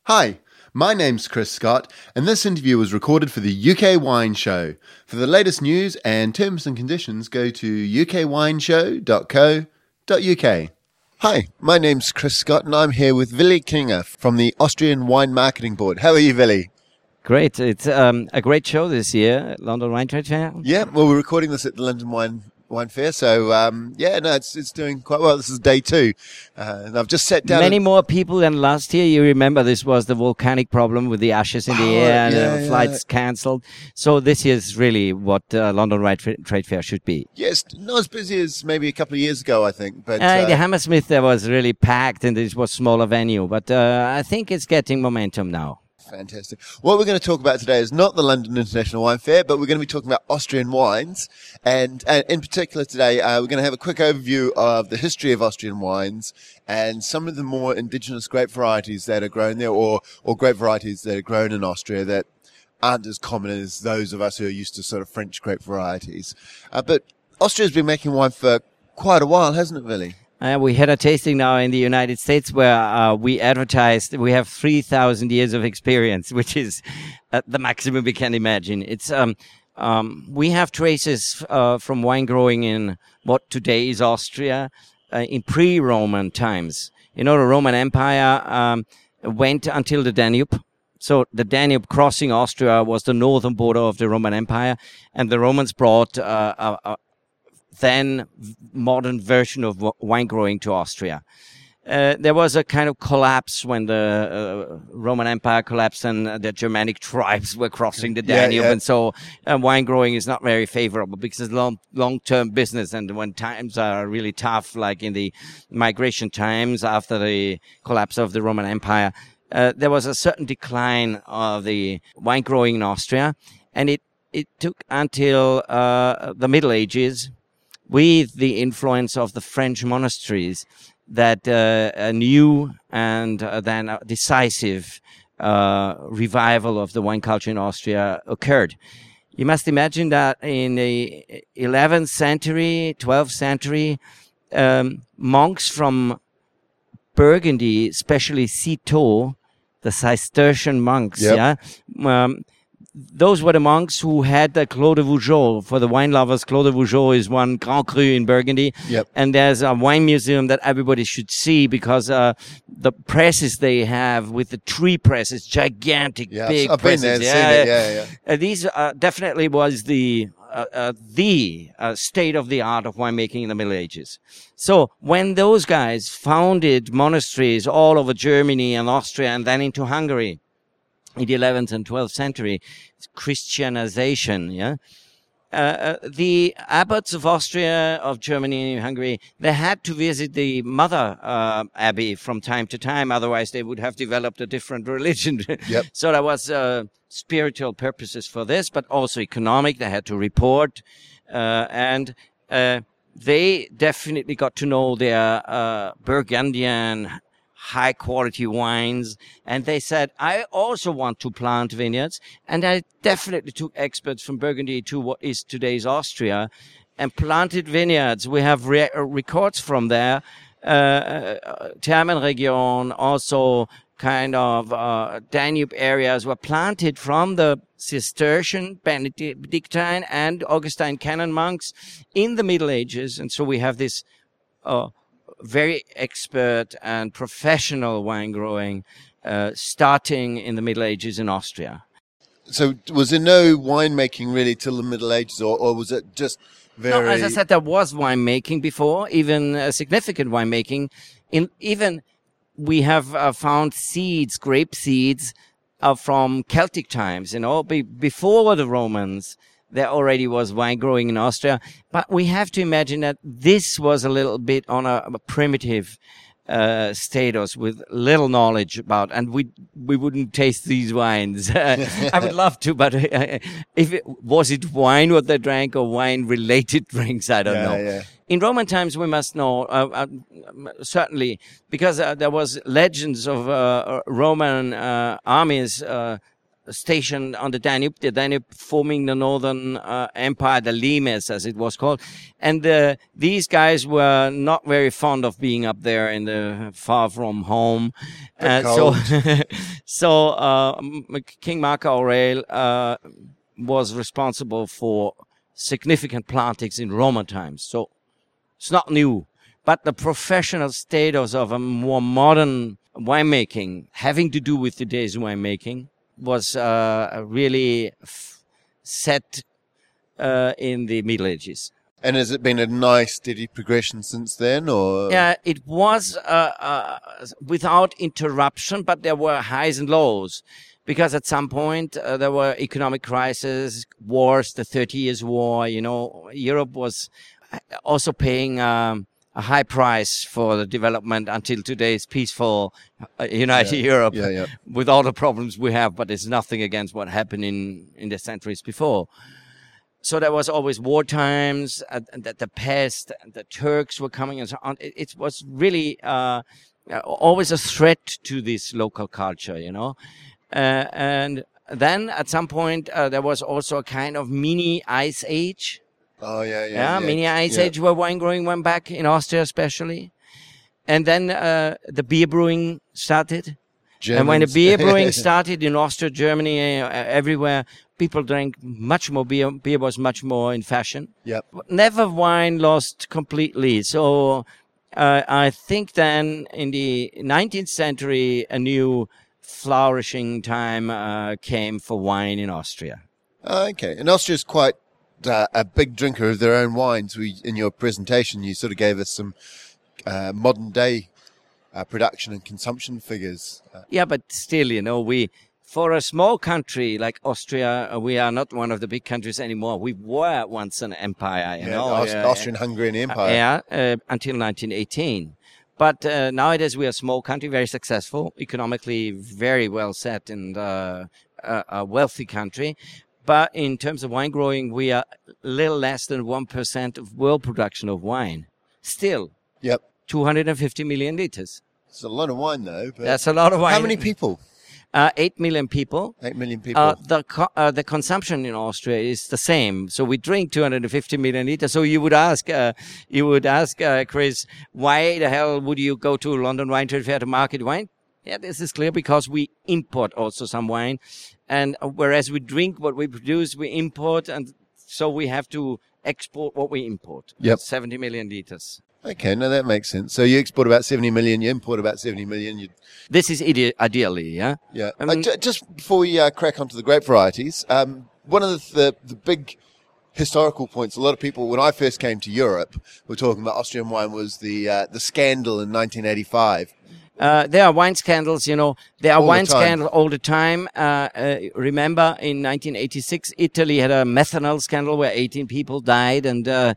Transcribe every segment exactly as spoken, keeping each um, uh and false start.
Hi, my name's Chris Scott, and this interview was recorded for the U K Wine Show. For the latest news and terms and conditions, go to u k wine show dot co dot u k. Hi, my name's Chris Scott, and I'm here with Willi Klinger from the Austrian Wine Marketing Board. How are you, Willi? Great. It's um, a great show this year at London Wine Trade Fair. Yeah, well, we're recording this at the London Wine Wine Fair, so um, yeah, no, it's it's doing quite well. This is day two, uh, and I've just sat down. Many and more people than last year. You remember this was the volcanic problem with the ashes in the Oh, air and yeah, uh, yeah. flights cancelled. So this year is really what uh, London Wine Tra- Trade Fair should be. Yes, not as busy as maybe a couple of years ago, I think. But Uh, uh, the Hammersmith there was really packed and it was smaller venue, but uh, I think it's getting momentum now. fantastic. What we're going to talk about today is not the London International Wine Fair, but we're going to be talking about Austrian wines. And, and in particular today, uh, we're going to have a quick overview of the history of Austrian wines and some of the more indigenous grape varieties that are grown there, or, or grape varieties that are grown in Austria that aren't as common as those of us who are used to sort of French grape varieties. Uh, but Austria's been making wine for quite a while, hasn't it, Willi? Uh, we had a tasting now in the United States where uh, we advertised we have three thousand years of experience, which is uh, the maximum we can imagine. It's um, um, we have traces uh, from wine growing in what today is Austria uh, in pre-Roman times. You know, the Roman Empire um, went until the Danube. So the Danube crossing Austria was the northern border of the Roman Empire, and the Romans brought uh, a, a then modern version of wine growing to Austria. Uh, there was a kind of collapse when the uh, Roman Empire collapsed and uh, the Germanic tribes were crossing the Yeah, Danube, yeah. and so uh, wine growing is not very favorable because it's long, long-term business, and when times are really tough, like in the migration times after the collapse of the Roman Empire, uh, there was a certain decline of the wine growing in Austria, and it, it took until uh, the Middle Ages, with the influence of the French monasteries, that uh, a new and uh, then a decisive uh, revival of the wine culture in Austria occurred. You must imagine that in the eleventh century, twelfth century, um, monks from Burgundy, especially Citeaux, the Cistercian monks, Yep. yeah, um, those were the monks who had the Clos de Vougeot. For the wine lovers, Clos de Vougeot is one Grand Cru in Burgundy. Yep. And there's a wine museum that everybody should see because uh, the presses they have with the tree presses, gigantic, Yeah, big I've been presses. there, seen it, yeah, yeah. Uh, these uh, definitely was the uh, uh, the uh, state of the art of winemaking in the Middle Ages. So when those guys founded monasteries all over Germany and Austria and then into Hungary, in the eleventh and twelfth century, Christianization, yeah. Uh, uh, the abbots of Austria, of Germany, and Hungary, they had to visit the mother uh, abbey from time to time, otherwise they would have developed a different religion. Yep. So there was uh, spiritual purposes for this, but also economic. They had to report, uh, and uh, they definitely got to know their uh, Burgundian high quality wines, and they said, I also want to plant vineyards, and I definitely took experts from Burgundy to what is today's Austria and planted vineyards. We have re- records from there, uh, uh, Thermenregion, also kind of uh, Danube areas were planted from the Cistercian, Benedictine and Augustine canon monks in the Middle Ages, and so we have this uh, very expert and professional wine growing uh, starting in the Middle Ages in Austria. So was there no winemaking really till the Middle Ages, or, or was it just very... No, as I said, there was winemaking before, even uh, significant winemaking. In even we have uh, found seeds, grape seeds, uh, from Celtic times. You know, be, before the Romans, there already was wine growing in Austria. But we have to imagine that this was a little bit on a, a primitive uh, status with little knowledge about, and we we wouldn't taste these wines. I would love to, but uh, if it, was it wine what they drank or wine-related drinks, I don't Yeah, know. yeah. In Roman times, we must know, uh, uh, certainly, because uh, there was legends of uh, Roman uh, armies uh, stationed on the Danube, the Danube forming the northern uh, empire, the Limes as it was called. And uh, these guys were not very fond of being up there in the far from home. Uh, so so uh, King Marco Aurel uh, was responsible for significant plantings in Roman times. So it's not new. But the professional status of a more modern winemaking, having to do with today's winemaking, was uh, really f- set uh, in the Middle Ages. And has it been a nice, steady progression since then, or? Yeah, it was uh, uh, without interruption, but there were highs and lows. Because at some point uh, there were economic crises, wars, the Thirty Years' War. You know, Europe was also paying um, a high price for the development until today's peaceful uh, United yeah. Europe, yeah, yeah. with all the problems we have. But it's nothing against what happened in, in the centuries before. So there was always war times, uh, the, the pest, the Turks were coming and so on. It, it was really uh, always a threat to this local culture, you know. Uh, and then at some point uh, there was also a kind of mini ice age. Oh yeah, yeah. Yeah, yeah. mini ice yeah. age where wine growing went back in Austria especially. And then uh, the beer brewing started. Germans. And when the beer brewing started in Austria, Germany, uh, everywhere, people drank much more beer. Beer was much more in fashion. Yep. Never wine lost completely. So uh, I think then in the nineteenth century, a new flourishing time uh, came for wine in Austria. Oh, okay. And Austria's quite uh, a big drinker of their own wines. We, in your presentation, you sort of gave us some uh, modern day uh, production and consumption figures. Uh, yeah, but still, you know, we, for a small country like Austria, uh, we are not one of the big countries anymore. We were once an empire, you yeah, know. Aust- uh, Austrian-Hungarian Empire. Uh, yeah, uh, until nineteen eighteen. But uh, nowadays we are a small country, very successful, economically very well set, and uh, a, a wealthy country. But in terms of wine growing, we are a little less than one percent of world production of wine. Still, Yep. two hundred fifty million liters. It's a lot of wine, though. But That's a lot of wine. how many people? Uh, eight million people. Eight million people. Uh, the co- uh, the consumption in Austria is the same. So we drink two hundred fifty million liters. So you would ask, uh, you would ask, uh, Chris, why the hell would you go to London Wine Trade Fair to market wine? Yeah, this is clear because we import also some wine. And uh, whereas we drink what we produce, we import. And so we have to export what we import. Yep. seventy million liters. Okay, no, that makes sense. So you export about seventy million, you import about seventy million. You, This is ide- ideally, yeah? yeah. I Uh, mean- j- just before we uh, crack onto the grape varieties, um, one of the, the the big historical points, a lot of people, when I first came to Europe, were talking about Austrian wine was the uh, the scandal in nineteen eighty-five. Uh, there are wine scandals, you know. There are All the wine time. scandals all the time. Uh, uh, remember, in nineteen eighty-six, Italy had a methanol scandal where eighteen people died, and uh,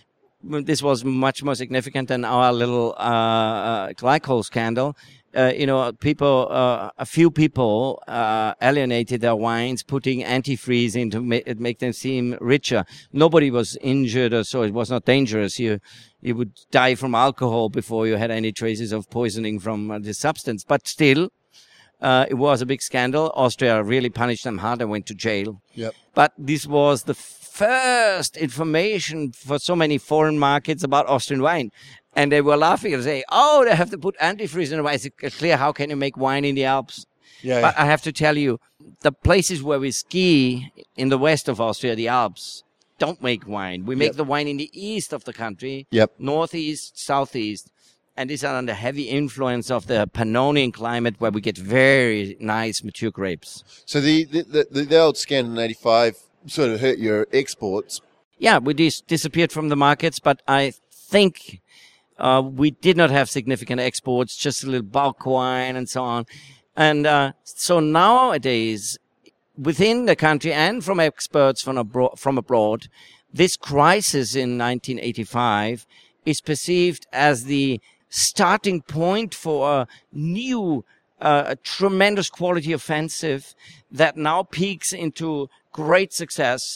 this was much more significant than our little uh, uh, glycol scandal. Uh, you know, people, uh, a few people uh, alienated their wines, putting antifreeze in to ma- make them seem richer. Nobody was injured, or so it was not dangerous. You you would die from alcohol before you had any traces of poisoning from uh, this substance. But still, uh, it was a big scandal. Austria really punished them hard and went to jail. Yep. But this was the first information for so many foreign markets about Austrian wine. And they were laughing and saying, oh, they have to put antifreeze in the wine. It's clear, how can you make wine in the Alps? Yeah. But I have to tell you, the places where we ski in the west of Austria, the Alps, don't make wine. We make Yep. the wine in the east of the country, Yep. northeast, southeast. And these are under heavy influence of the Pannonian climate where we get very nice mature grapes. So the the, the, the old scandal in eighty-five sort of hurt your exports. Yeah, we dis- disappeared from the markets, but I think uh, we did not have significant exports, just a little bulk wine and so on. And uh, so nowadays, within the country and from experts from abroad, from abroad, this crisis in nineteen eighty-five is perceived as the starting point for a new, uh, a tremendous quality offensive that now peaks into great success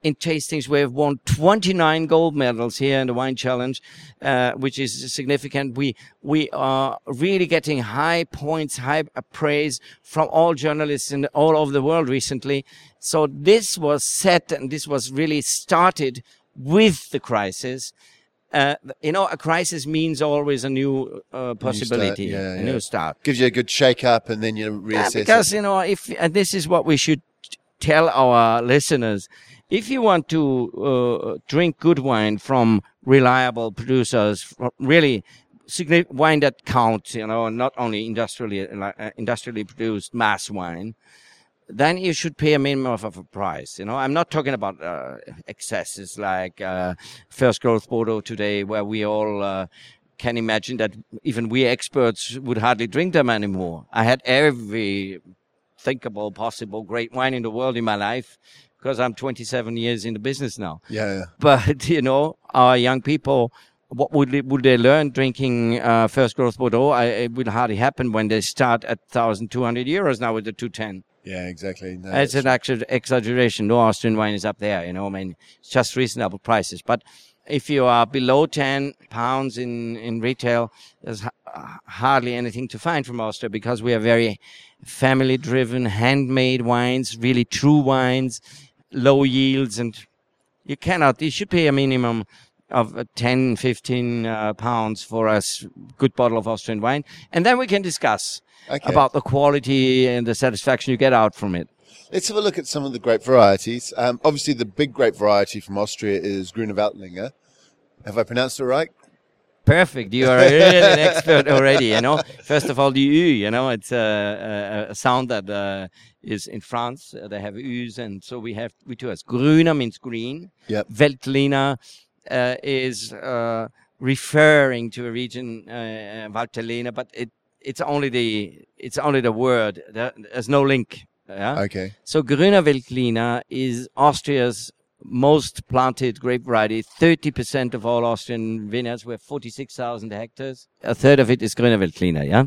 in tastings. We have won twenty-nine gold medals here in the Wine Challenge, uh, which is significant. We we are really getting high points, high praise from all journalists in all over the world recently. So this was set, and this was really started with the crisis. Uh, you know, a crisis means always a new uh, possibility, new start, yeah, a yeah. new start. Gives you a good shake-up, and then you reassess Yeah, because, it. you know, if and this is what we should tell our listeners. If you want to uh, drink good wine from reliable producers, from really significant wine that counts, you know, not only industrially uh, industrially produced mass wine, then you should pay a minimum of, of a price. You know, I'm not talking about uh, excesses like uh, First Growth Bordeaux today, where we all uh, can imagine that even we experts would hardly drink them anymore. I had every thinkable, possible great wine in the world in my life, because I'm twenty-seven years in the business now. Yeah, yeah. But, you know, our young people, what would they, would they learn drinking uh, First Growth Bordeaux? I, it will hardly happen when they start at one thousand two hundred euros now with the two ten. Yeah, exactly. No, It's an actual exaggeration. No Austrian wine is up there, you know. I mean, it's just reasonable prices. But if you are below ten pounds in, in retail, there's ha- hardly anything to find from Austria, because we are very family-driven, handmade wines, really true wines, low yields, and you cannot, you should pay a minimum of uh, ten, fifteen uh, pounds for a s- good bottle of Austrian wine. And then we can discuss Okay. about the quality and the satisfaction you get out from it. Let's have a look at some of the grape varieties. Um, obviously, the big grape variety from Austria is Grüner Veltliner. Have I pronounced it right? Perfect. You are really an expert already, you know. First of all, the U, you know, it's a, a, a sound that uh, is in France. Uh, they have U's, and so we have, we do as Grüner means green. Yep. Veltliner uh, is uh, referring to a region, uh, Valtellina, but it it's only the it's only the word. There, there's no link. Yeah? Okay. So Grüner Veltliner is Austria's most planted grape variety. thirty percent of all Austrian vineyards, we have forty-six thousand hectares. A third of it is Grüner Veltliner, yeah?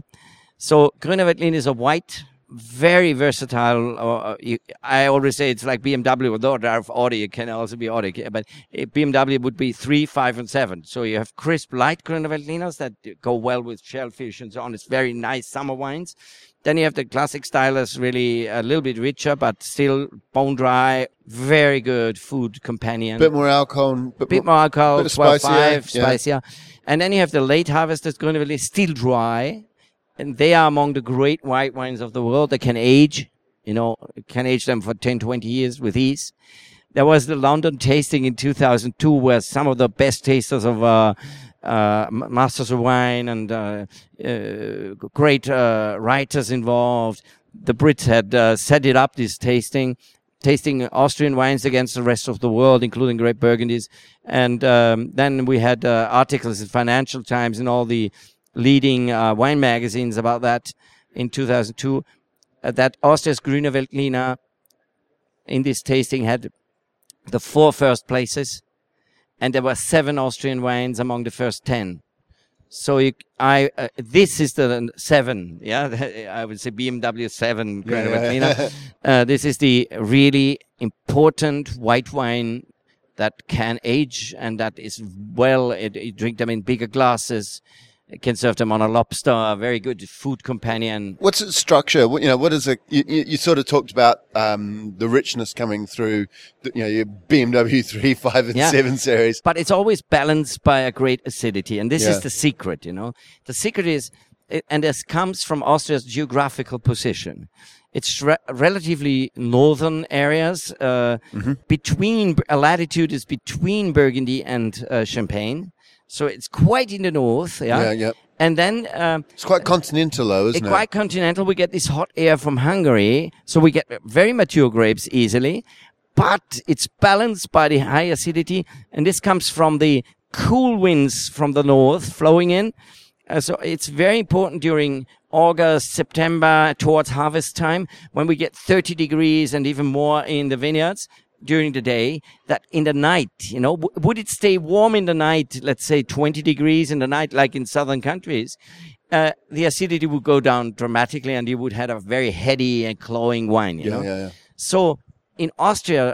So Grüner Veltliner is a white, very versatile. Uh, you, I always say it's like B M W, although there are Audi, it can also be Audi. But B M W would be three, five, and seven. So you have crisp, light Grüner Veltliners that go well with shellfish and so on. It's very nice summer wines. Then you have the classic style that's really a little bit richer, but still bone dry. Very good food companion. Bit more alcohol. Bit, Bit more alcohol, bit of twelve spicier, five, yeah. spicier. And then you have the late harvested Grüner Veltliner, still dry. And they are among the great white wines of the world. They can age, you know, can age them for ten, twenty years with ease. There was the London tasting in two thousand two where some of the best tasters of uh, uh, masters of wine and uh, uh, great uh, writers involved. The Brits had uh, set it up, this tasting, tasting Austrian wines against the rest of the world, including great Burgundies. And um, then we had uh, articles in Financial Times and all the leading uh, wine magazines about that in two thousand two, uh, that Austria's Grüner Veltliner in this tasting had the four first places, and there were seven Austrian wines among the first ten. So you, I, uh, this is the seven, yeah, I would say B M W seven Grüner Yeah. Veltliner. Uh, this is the really important white wine that can age and that is well, it, you drink them in bigger glasses. You can serve them on a lobster, a very good food companion. What's its structure? What, you know, what is it? You, you, you sort of talked about um, the richness coming through, the, you know, your B M W three, five, and Yeah. seven series. But it's always balanced by a great acidity. And this Yeah. is the secret, you know. The secret is, and this comes from Austria's geographical position. It's re- relatively northern areas. Uh, Mm-hmm. Between, a latitude is between Burgundy and uh, Champagne. So it's quite in the north, yeah. Yeah, yeah. And then um, It's quite continental, though, isn't It's it? quite continental. We get this hot air from Hungary, so we get very mature grapes easily, but it's balanced by the high acidity, and this comes from the cool winds from the north flowing in. Uh, so it's very important during August, September, towards harvest time, when we get thirty degrees and even more in the vineyards during the day, that in the night, you know, w- would it stay warm in the night, let's say twenty degrees in the night, like in southern countries, uh, the acidity would go down dramatically and you would have a very heady and clowing wine, you Yeah, know. yeah, yeah. So in Austria,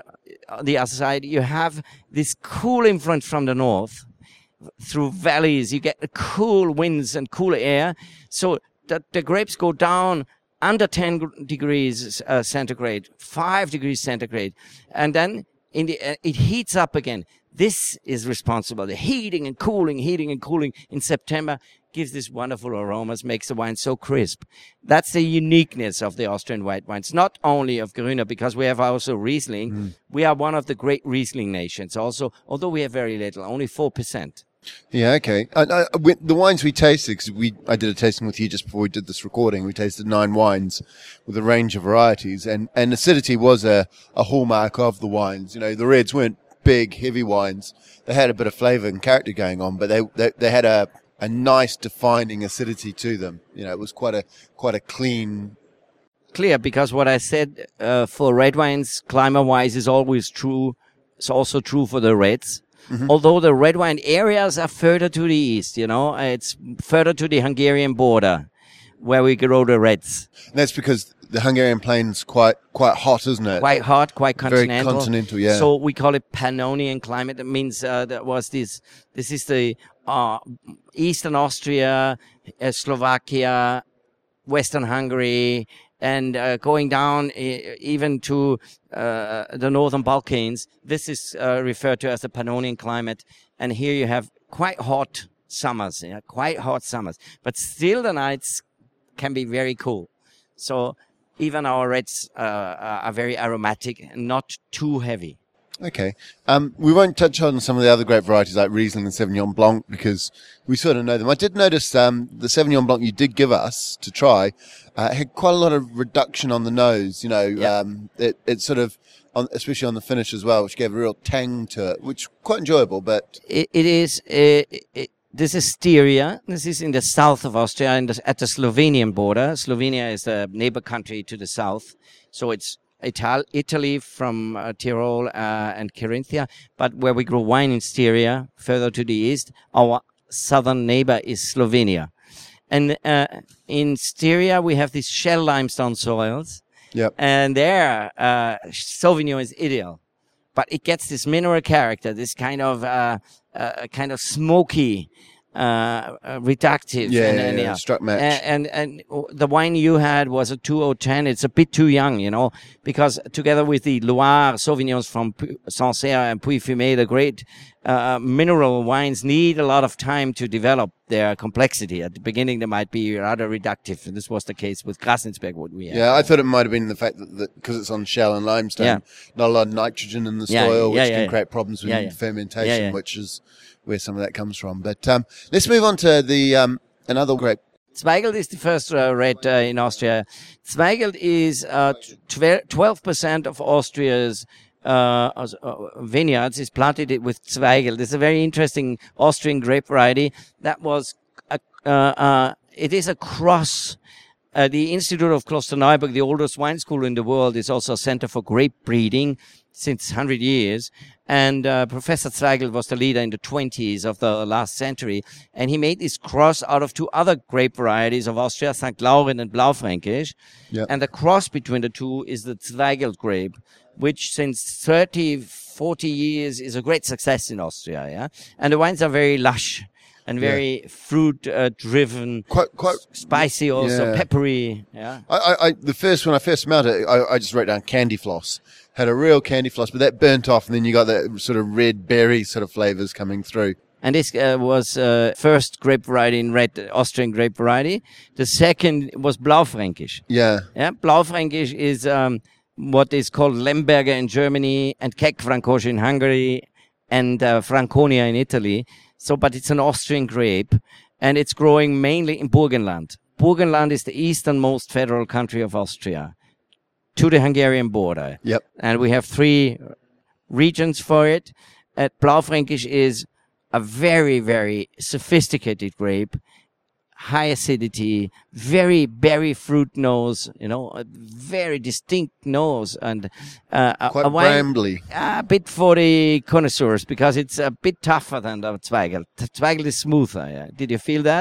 on the other side, you have this cool influence from the north through valleys. You get the cool winds and cool air. So that the grapes go down under ten degrees uh, centigrade, five degrees centigrade. And then in the, uh, it heats up again. This is responsible. The heating and cooling, heating and cooling in September gives this wonderful aromas, makes the wine so crisp. That's the uniqueness of the Austrian white wines, not only of Grüner, because we have also Riesling. Mm. We are one of the great Riesling nations also, although we have very little, only four percent. Yeah, okay. I, I, we, the wines we tasted, because we, I did a tasting with you just before we did this recording. We tasted nine wines with a range of varieties, and, and acidity was a, a hallmark of the wines. You know, the reds weren't big, heavy wines. They had a bit of flavour and character going on, but they they, they had a, a nice defining acidity to them. You know, it was quite a quite a clean. Clear, because what I said uh, for red wines, climate-wise, is always true. It's also true for the reds. Mm-hmm. Although the red wine areas are further to the east, you know, it's further to the Hungarian border where we grow the reds. And that's because the Hungarian plain's quite quite hot, isn't it? Quite hot, quite continental. Very continental, yeah. So we call it Pannonian climate. That means uh, that was this. This is the uh, Eastern Austria, uh, Slovakia, Western Hungary, and uh, going down e- even to uh, the Northern Balkans. This is uh, referred to as the Pannonian climate. And here you have quite hot summers, yeah, quite hot summers. But still the nights can be very cool. So even our reds uh, are very aromatic and not too heavy. Okay. Um, we won't touch on some of the other grape varieties like Riesling and Sauvignon Blanc because we sort of know them. I did notice um, the Sauvignon Blanc you did give us to try uh, had quite a lot of reduction on the nose. You know, yeah. um, it, it sort of, on, especially on the finish as well, which gave a real tang to it, which quite enjoyable. But it, it is. Uh, it, This is Styria. This is in the south of Austria, in the, at the Slovenian border. Slovenia is the neighbor country to the south. So it's Ital- Italy from uh, Tyrol uh, and Carinthia. But where we grow wine in Styria, further to the east, our southern neighbor is Slovenia. And uh, in Styria, we have these shell limestone soils. Yep. And there, uh, Sauvignon is ideal. But it gets this mineral character, this kind of uh, uh, kind of smoky, uh, uh, reductive. Yeah, and, yeah, and, yeah, yeah. struck match. And, and and the wine you had was a two oh ten. It's a bit too young, you know, because together with the Loire Sauvignons from Sancerre and Puy-Fumé, the great uh, mineral wines need a lot of time to develop their complexity. At the beginning, they might be rather reductive. And this was the case with Grasensberg, what we had. Yeah, I thought it might have been the fact that because it's on shell and limestone, yeah. not a lot of nitrogen in the Yeah, soil, yeah, which yeah, can yeah. create problems with Yeah, yeah. fermentation, Yeah, yeah. which is where some of that comes from. But um, let's move on to the um, another grape. Zweigelt is the first uh, red uh, in Austria. Zweigelt is uh, twelve percent of Austria's uh, uh, vineyards is planted with Zweigelt. It's a very interesting Austrian grape variety that was, a, uh, uh, it is a cross. Uh, the Institute of Klosterneuburg, the oldest wine school in the world, is also a center for grape breeding since one hundred years. And uh, Professor Zweigelt was the leader in the twenties of the last century. And he made this cross out of two other grape varieties of Austria, Sankt Lauren and Blaufränkisch. Yep. And the cross between the two is the Zweigelt grape, which since thirty, forty years is a great success in Austria. Yeah, and the wines are very lush and very yeah. fruit uh, driven, quite quite spicy, also yeah. peppery. Yeah, I, I, I the first when I first smelled it, I, I just wrote down candy floss. Had a real candy floss, but that burnt off, and then you got that sort of red berry sort of flavors coming through. And this uh, was uh, first grape variety in red, Austrian grape variety. The second was Blaufränkisch. Yeah. Yeah, Blaufränkisch is um, what is called Lemberger in Germany and Keck Francosch in Hungary and uh, Franconia in Italy. So, but it's an Austrian grape, and it's growing mainly in Burgenland. Burgenland is the easternmost federal country of Austria, to the Hungarian border. Yep. And we have three regions for it. Uh, Blaufränkisch is a very, very sophisticated grape, high acidity, very berry fruit nose, you know, a very distinct nose, and uh, quite a, a wine, brambly. a bit for the connoisseurs because it's a bit tougher than the Zweigelt. The Zweigelt is smoother. Yeah. Did you feel that?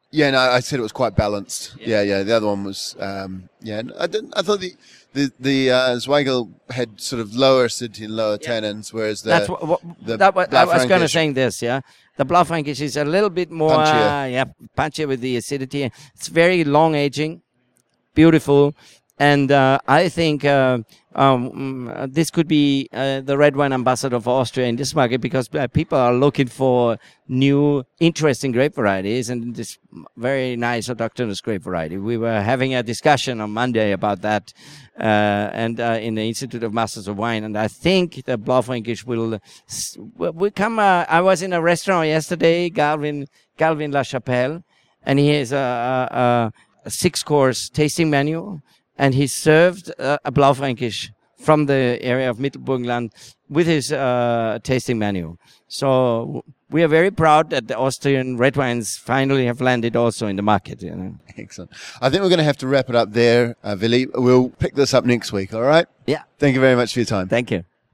Yeah, no, I said it was quite balanced. Yeah, yeah. yeah the other one was, um, yeah. I didn't. I thought the the the uh, Zweigel had sort of lower acidity and lower yeah. tannins, whereas the that's what, what the that what, I was going to say this. Yeah, the Blaufränkisch is a little bit more punchier. Uh, yeah, punchier with the acidity. It's very long aging, beautiful, and uh, I think. Uh, Um, this could be uh, the red wine ambassador for Austria in this market because uh, people are looking for new, interesting grape varieties and this very nice autochthonous grape variety. We were having a discussion on Monday about that uh, and uh, in the Institute of Masters of Wine, and I think the Blaufränkisch will will come. Uh, I was in a restaurant yesterday, Galvin Galvin La Chapelle, and he has a, a, a six-course tasting menu. And he served uh, a Blaufränkisch from the area of Mittelburgenland with his uh, tasting menu. So we are very proud that the Austrian red wines finally have landed also in the market. You know? Excellent. I think we're going to have to wrap it up there, uh, Willi. We'll pick this up next week, all right? Yeah. Thank you very much for your time. Thank you.